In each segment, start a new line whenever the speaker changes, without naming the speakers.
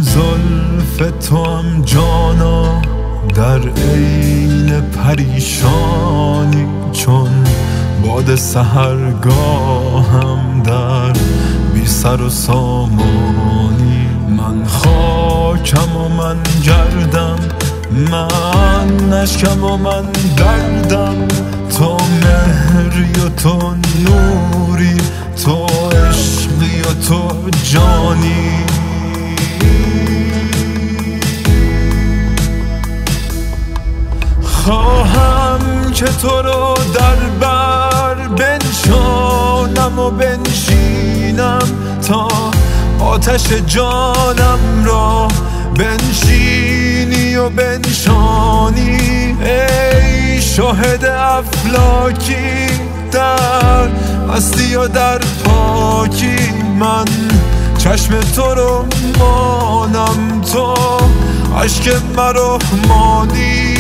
زلف تو هم جانا در عین پریشانی، چون باد سحرگاهم در بی سر و سامانی. من خاکم و من گردم، من اشکم و من دردم، تو مهری و تو نوری، تو عشقی و تو جانی. خواهم که تو رو در بر بنشانم و بنشینم، تا آتش جانم را بنشینی و بنشانی. ای شاهد افلاکی در هستی و در پاکی، من چشم تو رو مانم، تو اشک مرا مانی.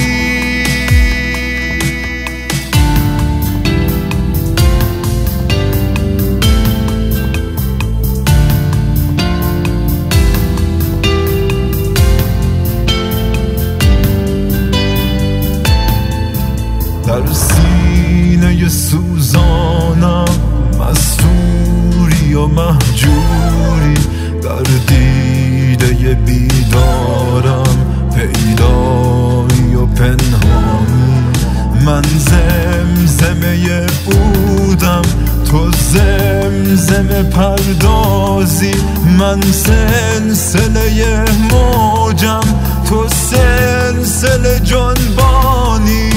در سینه سوزانم مستوری و مهجوری، در دیده بیدارم پیدایی و پنهانی. من زمزمه عودم، تو زمزمه پردازی، من سلسله موجم، تو سلسله جنبانی.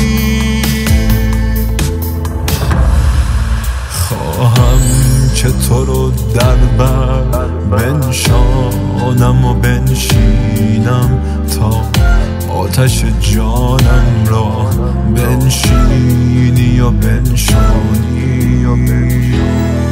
خواهم که تو رو در بر بنشانم و بنشینم، تا آتش جانم را بنشینی و بنشانی.